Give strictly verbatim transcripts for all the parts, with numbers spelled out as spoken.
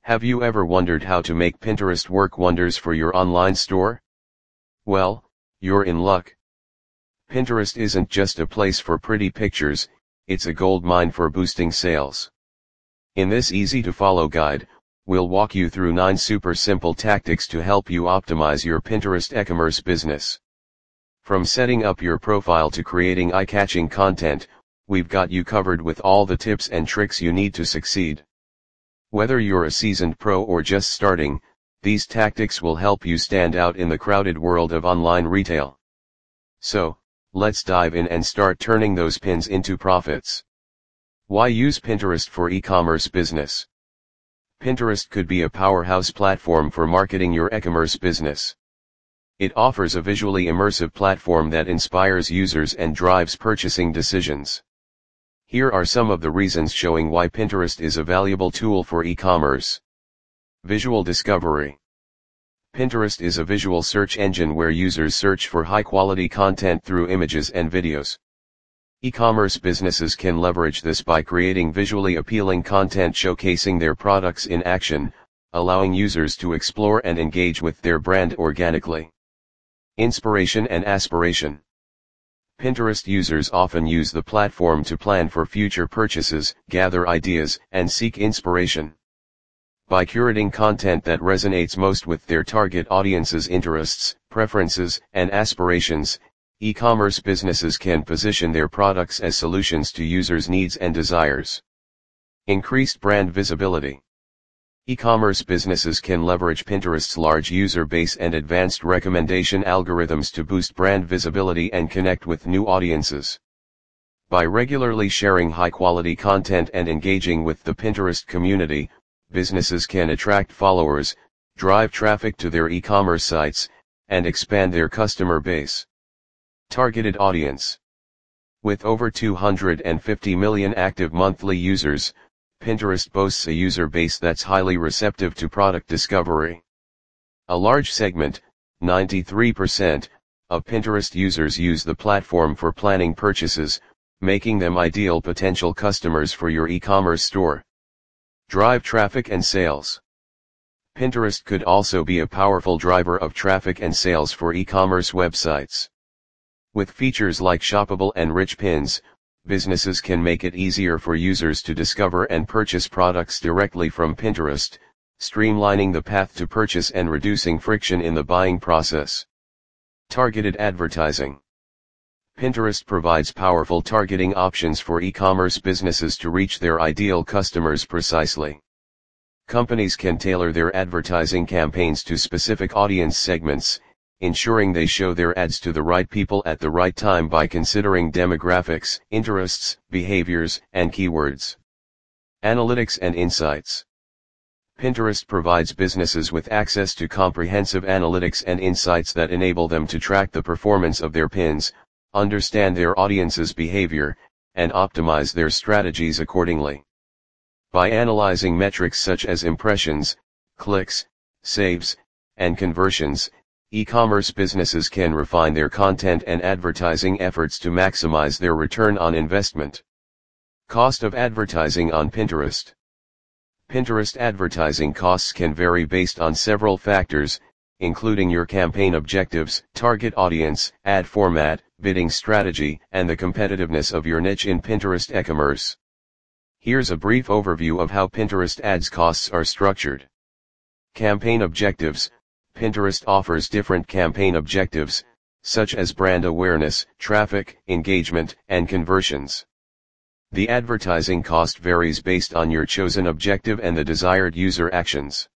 Have you ever wondered how to make Pinterest work wonders for your online store? Well, you're in luck. Pinterest isn't just a place for pretty pictures, it's a goldmine for boosting sales. In this easy-to-follow guide, we'll walk you through nine super simple tactics to help you optimize your Pinterest e-commerce business. From setting up your profile to creating eye-catching content, we've got you covered with all the tips and tricks you need to succeed. Whether you're a seasoned pro or just starting, these tactics will help you stand out in the crowded world of online retail. So, let's dive in and start turning those pins into profits. Why use Pinterest for e-commerce business? Pinterest could be a powerhouse platform for marketing your e-commerce business. It offers a visually immersive platform that inspires users and drives purchasing decisions. Here are some of the reasons showing why Pinterest is a valuable tool for e-commerce. Visual discovery. Pinterest is a visual search engine where users search for high-quality content through images and videos. E-commerce businesses can leverage this by creating visually appealing content showcasing their products in action, allowing users to explore and engage with their brand organically. Inspiration and aspiration. Pinterest users often use the platform to plan for future purchases, gather ideas, and seek inspiration. By curating content that resonates most with their target audience's interests, preferences, and aspirations, e-commerce businesses can position their products as solutions to users' needs and desires. Increased brand visibility. E-commerce businesses can leverage Pinterest's large user base and advanced recommendation algorithms to boost brand visibility and connect with new audiences. By regularly sharing high-quality content and engaging with the Pinterest community, businesses can attract followers, drive traffic to their e-commerce sites, and expand their customer base. Targeted audience. With over two hundred fifty million active monthly users, Pinterest boasts a user base that's highly receptive to product discovery. A large segment, ninety-three percent, of Pinterest users use the platform for planning purchases, making them ideal potential customers for your e-commerce store. Drive traffic and sales. Pinterest could also be a powerful driver of traffic and sales for e-commerce websites. With features like shoppable and rich pins, businesses can make it easier for users to discover and purchase products directly from Pinterest, streamlining the path to purchase and reducing friction in the buying process. Targeted advertising. Pinterest provides powerful targeting options for e-commerce businesses to reach their ideal customers precisely. Companies can tailor their advertising campaigns to specific audience segments, ensuring they show their ads to the right people at the right time by considering demographics, interests, behaviors, and keywords. Analytics and insights. Pinterest provides businesses with access to comprehensive analytics and insights that enable them to track the performance of their pins, understand their audience's behavior, and optimize their strategies accordingly. By analyzing metrics such as impressions, clicks, saves, and conversions, e-commerce businesses can refine their content and advertising efforts to maximize their return on investment. Cost of advertising on Pinterest. Pinterest advertising costs can vary based on several factors, including your campaign objectives, target audience, ad format, bidding strategy, and the competitiveness of your niche in Pinterest e-commerce. Here's a brief overview of how Pinterest ads costs are structured. Campaign objectives. Pinterest offers different campaign objectives, such as brand awareness, traffic, engagement, and conversions. The advertising cost varies based on your chosen objective and the desired user actions.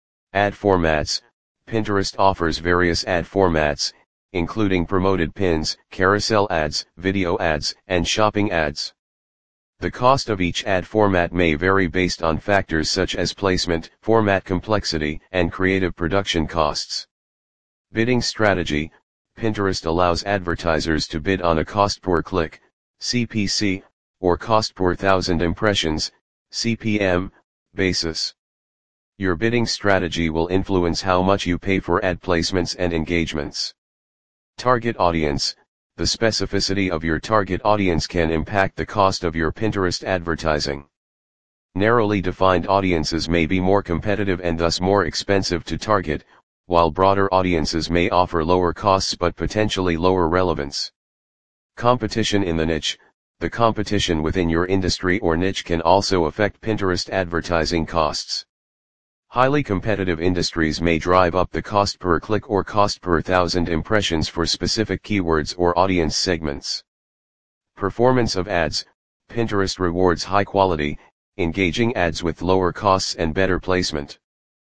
Ad formats. Pinterest offers various ad formats, including promoted pins, carousel ads, video ads, and shopping ads. The cost of each ad format may vary based on factors such as placement, format complexity, and creative production costs. Bidding strategy. Pinterest allows advertisers to bid on a cost per click, C P C, or cost per thousand impressions, C P M, basis. Your bidding strategy will influence how much you pay for ad placements and engagements. Target audience. The specificity of your target audience can impact the cost of your Pinterest advertising. Narrowly defined audiences may be more competitive and thus more expensive to target, while broader audiences may offer lower costs but potentially lower relevance. Competition in the niche. The competition within your industry or niche can also affect Pinterest advertising costs. Highly competitive industries may drive up the cost per click or cost per thousand impressions for specific keywords or audience segments. Performance of ads. Pinterest rewards high quality, engaging ads with lower costs and better placement.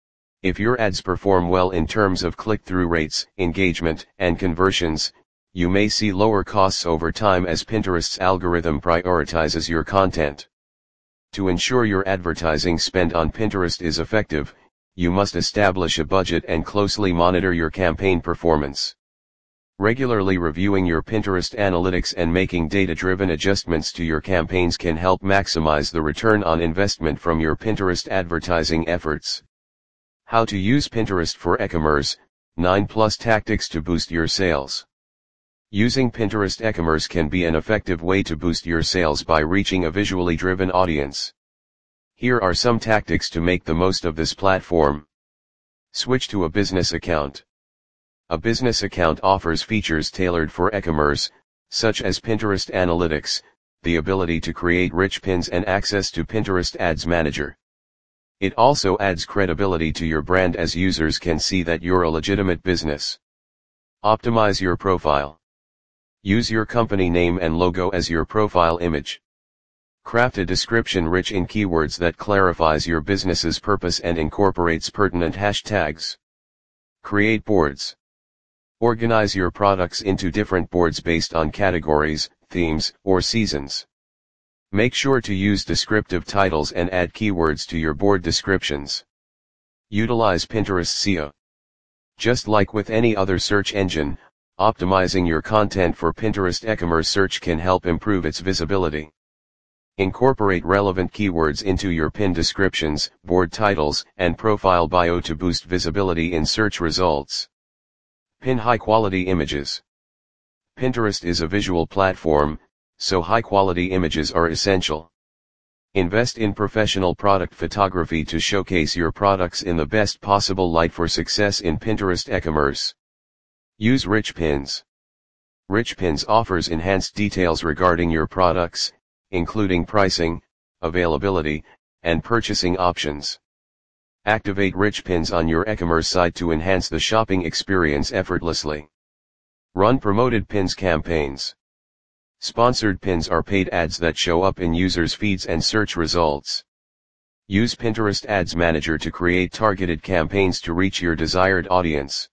If your ads perform well in terms of click-through rates, engagement, and conversions, you may see lower costs over time as Pinterest's algorithm prioritizes your content. To ensure your advertising spend on Pinterest is effective, you must establish a budget and closely monitor your campaign performance. Regularly reviewing your Pinterest analytics and making data-driven adjustments to your campaigns can help maximize the return on investment from your Pinterest advertising efforts. How to use Pinterest for e-commerce, nine plus tactics to boost your sales. Using Pinterest e-commerce can be an effective way to boost your sales by reaching a visually driven audience. Here are some tactics to make the most of this platform. Switch to a business account. A business account offers features tailored for e-commerce, such as Pinterest Analytics, the ability to create rich pins and access to Pinterest Ads Manager. It also adds credibility to your brand as users can see that you're a legitimate business. Optimize your profile. Use your company name and logo as your profile image. Craft a description rich in keywords that clarifies your business's purpose and incorporates pertinent hashtags. Create boards. Organize your products into different boards based on categories, themes, or seasons. Make sure to use descriptive titles and add keywords to your board descriptions. Utilize Pinterest S E O. Just like with any other search engine, optimizing your content for Pinterest e-commerce search can help improve its visibility. Incorporate relevant keywords into your pin descriptions, board titles, and profile bio to boost visibility in search results. Pin high-quality images. Pinterest is a visual platform, so high-quality images are essential. Invest in professional product photography to showcase your products in the best possible light for success in Pinterest e-commerce. Use rich pins. Rich pins offers enhanced details regarding your products, including pricing, availability, and purchasing options. Activate rich pins on your e-commerce site to enhance the shopping experience effortlessly. Run promoted pins campaigns. Sponsored pins are paid ads that show up in users' feeds and search results. Use Pinterest Ads Manager to create targeted campaigns to reach your desired audience.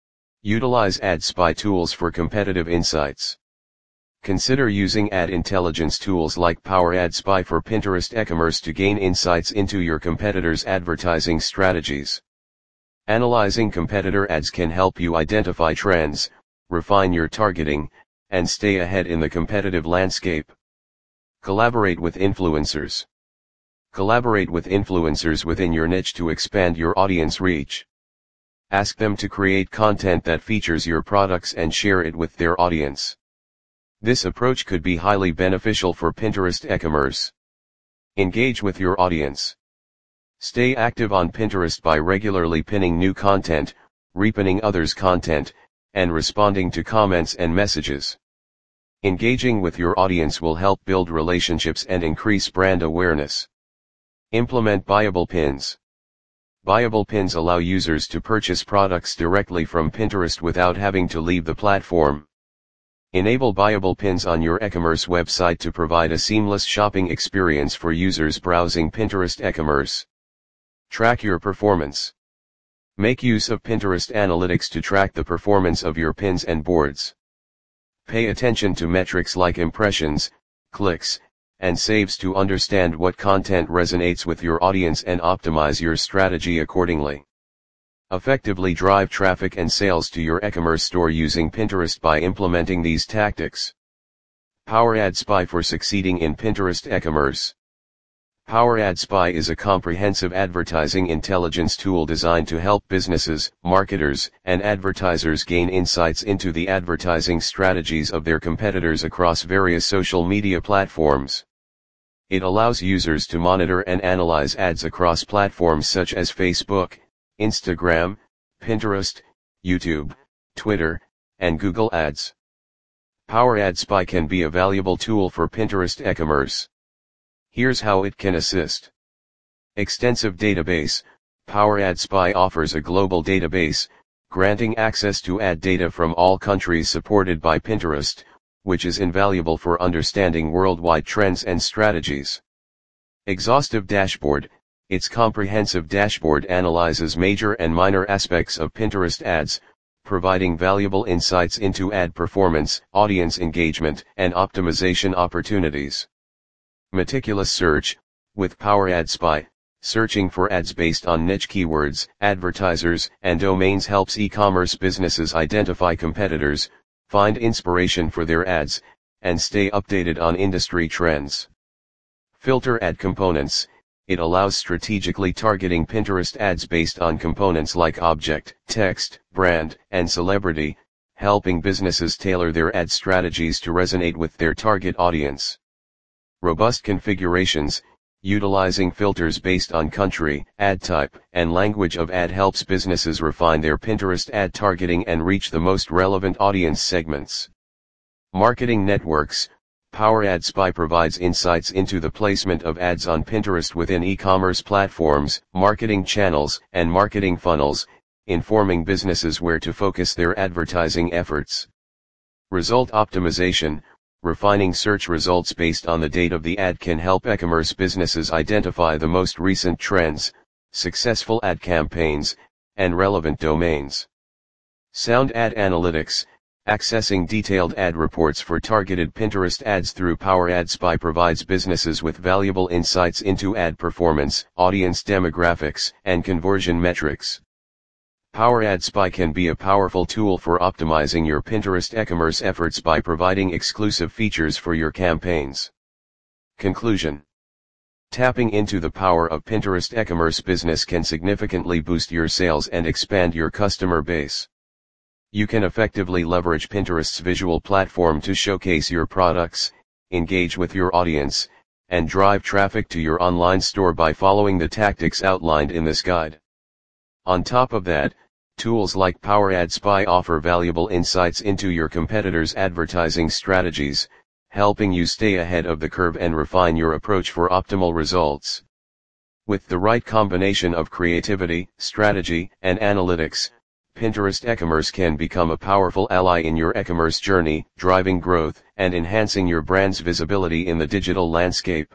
Utilize Ad Spy tools for competitive insights. Consider using ad intelligence tools like Power Ad Spy for Pinterest e-commerce to gain insights into your competitors' advertising strategies. Analyzing competitor ads can help you identify trends, refine your targeting, and stay ahead in the competitive landscape. Collaborate with influencers. Collaborate with influencers within your niche to expand your audience reach. Ask them to create content that features your products and share it with their audience. This approach could be highly beneficial for Pinterest e-commerce. Engage with your audience. Stay active on Pinterest by regularly pinning new content, repinning others' content, and responding to comments and messages. Engaging with your audience will help build relationships and increase brand awareness. Implement buyable pins. Buyable pins allow users to purchase products directly from Pinterest without having to leave the platform. Enable buyable pins on your e-commerce website to provide a seamless shopping experience for users browsing Pinterest e-commerce. Track your performance. Make use of Pinterest Analytics to track the performance of your pins and boards. Pay attention to metrics like impressions, clicks, and saves to understand what content resonates with your audience and optimize your strategy accordingly. Effectively drive traffic and sales to your e-commerce store using Pinterest by implementing these tactics. Power Ad Spy for succeeding in Pinterest e-commerce. Power Ad Spy is a comprehensive advertising intelligence tool designed to help businesses, marketers, and advertisers gain insights into the advertising strategies of their competitors across various social media platforms. It allows users to monitor and analyze ads across platforms such as Facebook, Instagram, Pinterest, YouTube, Twitter, and Google Ads. Power Ad Spy can be a valuable tool for Pinterest e-commerce. Here's how it can assist. Extensive database. Power Ad Spy offers a global database, granting access to ad data from all countries supported by Pinterest, which is invaluable for understanding worldwide trends and strategies. Exhaustive dashboard. Its comprehensive dashboard analyzes major and minor aspects of Pinterest ads, providing valuable insights into ad performance, audience engagement, and optimization opportunities. Meticulous search. With Power Ad Spy, searching for ads based on niche keywords, advertisers, and domains helps e-commerce businesses identify competitors, find inspiration for their ads, and stay updated on industry trends. Filter ad components. It allows strategically targeting Pinterest ads based on components like object, text, brand, and celebrity, helping businesses tailor their ad strategies to resonate with their target audience. Robust configurations. Utilizing filters based on country, ad type, and language of ad helps businesses refine their Pinterest ad targeting and reach the most relevant audience segments. Marketing networks. Power Ad Spy provides insights into the placement of ads on Pinterest within e-commerce platforms, marketing channels, and marketing funnels, informing businesses where to focus their advertising efforts. Result optimization. Refining search results based on the date of the ad can help e-commerce businesses identify the most recent trends, successful ad campaigns, and relevant domains. Sound ad analytics. Accessing detailed ad reports for targeted Pinterest ads through Power Ad Spy provides businesses with valuable insights into ad performance, audience demographics, and conversion metrics. Power Ad Spy can be a powerful tool for optimizing your Pinterest e-commerce efforts by providing exclusive features for your campaigns. Conclusion. Tapping into the power of Pinterest e-commerce business can significantly boost your sales and expand your customer base. You can effectively leverage Pinterest's visual platform to showcase your products, engage with your audience, and drive traffic to your online store by following the tactics outlined in this guide. On top of that, tools like Power Ad Spy offer valuable insights into your competitors' advertising strategies, helping you stay ahead of the curve and refine your approach for optimal results. With the right combination of creativity, strategy, and analytics, Pinterest e-commerce can become a powerful ally in your e-commerce journey, driving growth and enhancing your brand's visibility in the digital landscape.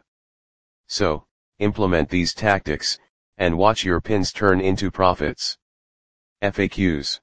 So, implement these tactics, and watch your pins turn into profits. F A Qs.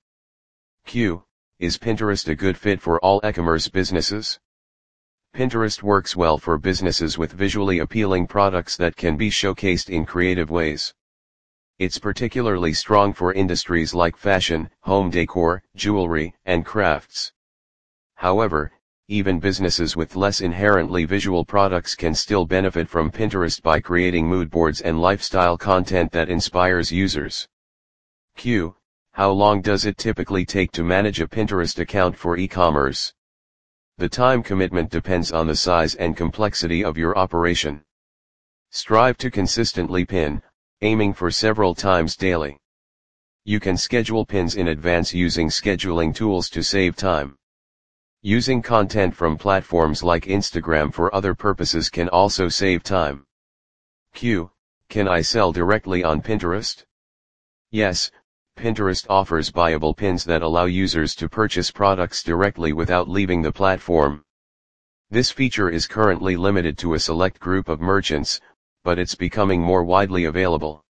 Q. Is Pinterest a good fit for all e-commerce businesses? Pinterest works well for businesses with visually appealing products that can be showcased in creative ways. It's particularly strong for industries like fashion, home decor, jewelry, and crafts. However, even businesses with less inherently visual products can still benefit from Pinterest by creating mood boards and lifestyle content that inspires users. Q. How long does it typically take to manage a Pinterest account for e-commerce? The time commitment depends on the size and complexity of your operation. Strive to consistently pin, aiming for several times daily. You can schedule pins in advance using scheduling tools to save time. Using content from platforms like Instagram for other purposes can also save time. Q. Can I sell directly on Pinterest? Yes, Pinterest offers buyable pins that allow users to purchase products directly without leaving the platform. This feature is currently limited to a select group of merchants, but it's becoming more widely available.